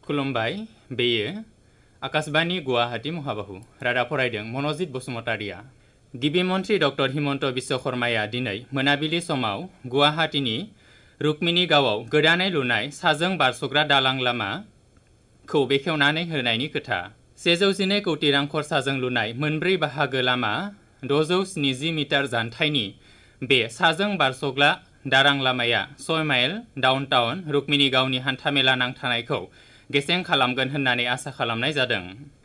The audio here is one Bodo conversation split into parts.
खुलुमबाय बेयो आकाशबाणी गुवाहाटी महाबाहु रादाब फरायदों मनजित बसुमतारिया। गिबि मन्थ्रि डक्टर हिमन्त बिश्व शर्माया दिनै मोनाबिलि समाव गुवाहाटीनि रुक्मिणी गावआव गोदानै लुनाय साजों बारसग्रा दालां लामाखौ बेखेवनानै होनायनि खोथा। 112 कौटि रां खरसाजों लुनाय मोनब्रै बाहागो लामा 670 मिटार जानथाइनि बे साजों बारसग्रा दालां लामाया 6 माइल डाउनटाउन रुक्मिणी गावनि हान्थामेला नांथानायखौ गेसें खालामगोन होननानै आसा खालामनाय जादों।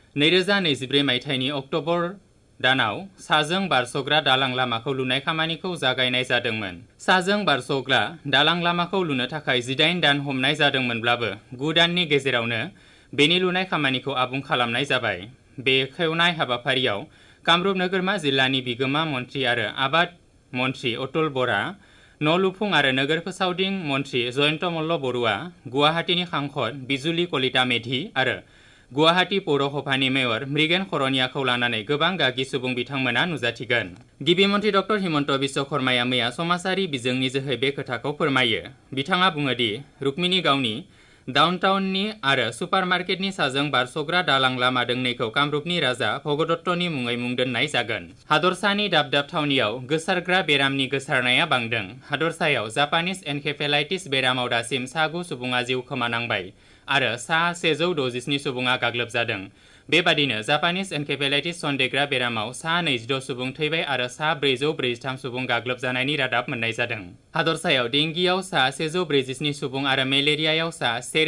2024 मायथाइनि अक्ट'बर दानाव साजों बारसग्रा दालां लामाखौ लुनाय खामानिखौ जागायनाय जादोंमोन। साजों बारसग्रा दालां लामाखौ लुनो थाखाय 18 दान हमनाय जादोंमोनब्लाबो 9 दाननि गेजेरावनो बेनि लुनाय खामानिखौ आबुं खालामनाय जाबाय। बेखेवनाय हाबाफारियाव कामरुप नोगोरमा जिल्लानि बिगोमा मन्थ्रि आरो आबाद मन्थ्रि अतुल बरा, न' लुफुं आरो नोगोर फोसावदिं मन्थ्रि जयन्त मल्ल बरुवा, गुवाहाटीनि सांसद बिजुली कलिता मेधि आरो गुवाहाटी पौरसभानि मेयर मृगेन खरनियाखौ लानानै गोबां गागि सुबुं बिथांमोना नुजाथिगोन। गिबि मन्थ्रि डक्टर हिमन्त बिश्व शर्माया मैया समाजारि बिजोंनि जोहै बे खोथाखौ फोरमायो। बिथाङा बुङोदि रुक्मिणी गावनि डाउनटाउननि आरो सुपारमार्केटनि साजों बारसग्रा दालां लामा दोंनैखौ कामरुपनि राजा भगदत्तनि मुङै मुं दोननाय जागोन। हादरसानि दाब दाब थावनियाव गोसारग्रा बेरामनि गोसारनाया बांदों। हादरसायाव जापानिज एनकेफेलाइटिस बेरामाव दासिम सा 9 सुबुङा जिउ खोमानांबाय आरो सा 167 सुबुङा गाग्लोबजादों। बेबादिनो जापानिज एनकेफेलाइटिस सन्देग्रा बेरामाव सा 26 सुबुं थैबाय आरो सा 443 सुबुं गाग्लोबजानायनि रादाब मोननाय जादों। हादरसायाव डेंगियाव सा 147 सुबुं आरो मेलेरियायाव सा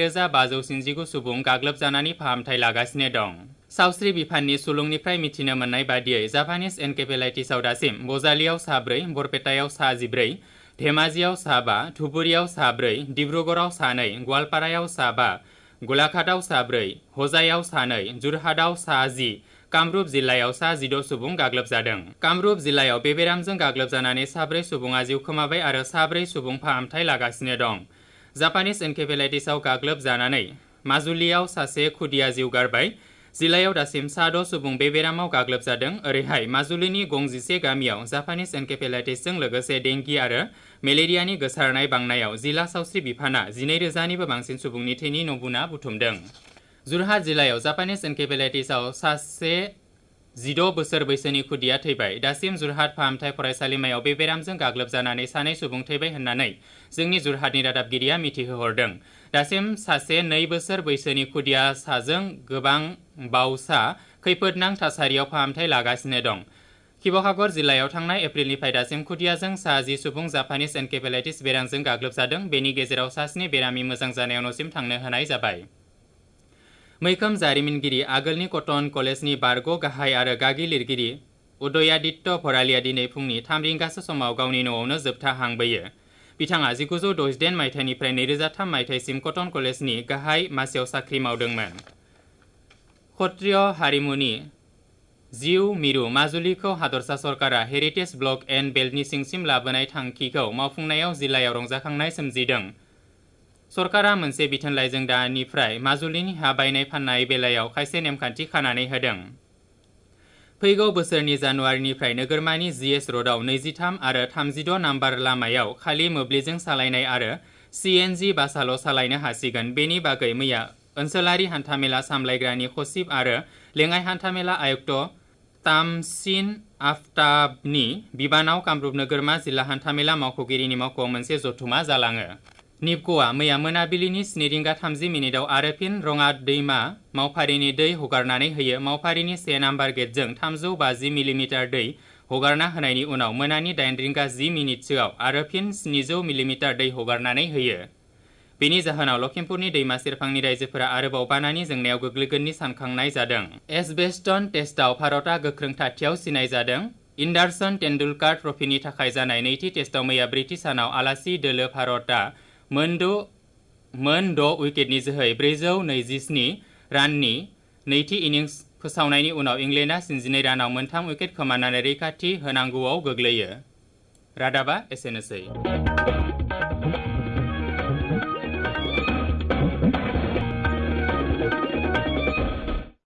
1519 सुबुं गाग्लोबजानानै फाहामथाय लागासिनो दं। सावस्रि बिफाननि सुलुंनिफ्राय मिथिनो मोननाय बादियै जापानिज एनकेफेलाइटिसआव दासिम बजालियाव सा 4, बरपेटायाव सा 14, धेमाजियाव सा 5, धुबुरीयाव सा 4, डिब्रुगड़आव सा 2, गवालपारायाव सा 5, गलाघाटआव सा 4, हजायाव सा 2, जरहाटआव सा 10, कामरुप जिल्लायाव सा 16 सुबुं गाग्लोबजादों। कामरुप जिल्लायाव बे बेरामजों गाग्लोबजानानै सा 4 सुबुङा जिउ खोमाबाय आरो सा 4 सुबुं फाहामथाय लागासिनो दं। जापानिज एनकेफेलाइटिसआव गाग्लोबजानानै माजुलियाव सासे खुदिया जिउ गारबाय। जिल्लायाव दासिम सा 6 सुबुं बे बेरामाव गाग्लोबजादों। ओरैहाय माजुलिनि गंजिसे गामियाव जापानिज एनकेफेलाइटिसजों लोगोसे डेंगि आरो मेलेरियानि गोसारनाय बांनायाव जिल्ला सावस्रि बिफाना 12,000निबो बांसिन सुबुंनि थैनि नमुना बुथुमदों। जरहाट जिल्लायाव जापानिज एनकेफेलाइटिसआव सासे 16 बोसोर बैसोनि खुदिया थैबाय। दासिम जरहाट फाहामथाय फरायसालिमायाव बे बेरामजों गाग्लोबजानानै 2 सुबुं थैबाय होननानै जोंनि जरहाटनि रादाबगिरिया मिथिहोहरदों। दासिम सासे 2 बोसोर बैसोनि खुदिया साजों गोबां बावसा खैफोदनां थासारियाव फाहामथाय लागासिनो दं। शिवसागर जिल्लायाव थांनाय एप्रिलनिफ्राय दासिम खुदियाजों सा 10 सुबुं जापानिज एनकेफेलाइटिस बेरामजों गाग्लोबजादों। बेनि गेजेराव सा 7 बेरामि मोजां जानायाव न'सिम थांनो होनाय जाबाय। मैखोम जारिमिनगिरि आगोलनि कटन कलेजनि बारग' गाहाय आरो गागि लिरगिरि उदयादित्य भरालिया दिनै फुंनि 3 रिंगासो समाव गावनि न'आवनो जोबथा हां बोयो। बिथाङा 1968 मायथाइनिफ्राय 2003 मायथाइसिम कटन कलेजनि गाहाय मासियाव साख्रि मावदोंमोन। क्षत्रिय हारिमुनि जिउ मिरु माजुलिखौ हादरसा सरकारा हेरिटेज ब्लक एन्ड बेल्टनि सिंसिम लाबोनाय थांखिखौ मावफुंनायाव जिल्लायाव रंजाखांनाय सोमजिदों। सरकारा मोनसे बिथोनलाइजों दानिफ्राय माजुलिनि हा बायनाय फाननाय बेलायाव खायसे नेमखान्थि खानानै होदों। फैगौ बोसोरनि जानुवारिनिफ्राय नोगोरमानि GS र'डआव 23 आरो 36 नाम्बार लामायाव खालि मोब्लिबजों सालायनाय आरो CNG बासाल' सालायनो हासिगोन। बेनि बागै मैया ओनसोलारि हान्थामेला सामलायग्रानि सचिब आरो लेङाइ हान्थामेला आयुक्त तामसिन आफ्ताबनि बिबानाव कामरुप नोगोरमा जिल्ला हान्थामेला मावख'गिरिनि मावख'आव मोनसे जथुमा जालाङो। निपक'आ मैया मोनाबिलिनि 7:30 आरो फिन रङा दैमा मावफारिनि दै हगारनानै होयो। मावफारिनि 1 नाम्बार गेटजों 350 मिलिमिटार दै हगारना होनायनि उनाव मोनानि 8:10 आरो फिन 700 मिलिमिटार दै हगारनानै होयो। बेनि जाहोनाव लखिमपुरनि दैमा सेरफांनि रायजोफोरा आरोबाव बानानि जेंनायाव गोग्लैगोननि सानखांनाय जादों। एजबेस्टन टेस्टआव भारतआ गोख्रों थाथियाव सिनाय जादों। एन्डारसन टेन्डुलकार ट्रफिनि थाखाय जानाय नैथि टेस्टआव मैया ब्रैथि सानाव आलासि दोलो भारतआ मोन 6 उइकेटनि जोहै 427 राननि नैथि इनिंस फोसावनायनि उनाव इंलेन्डआ 62 रानाव मोनथाम उइकेट खोमानानै रैखाथि होनांगौआव गोग्लैयो। रादाबा एसेनोसै।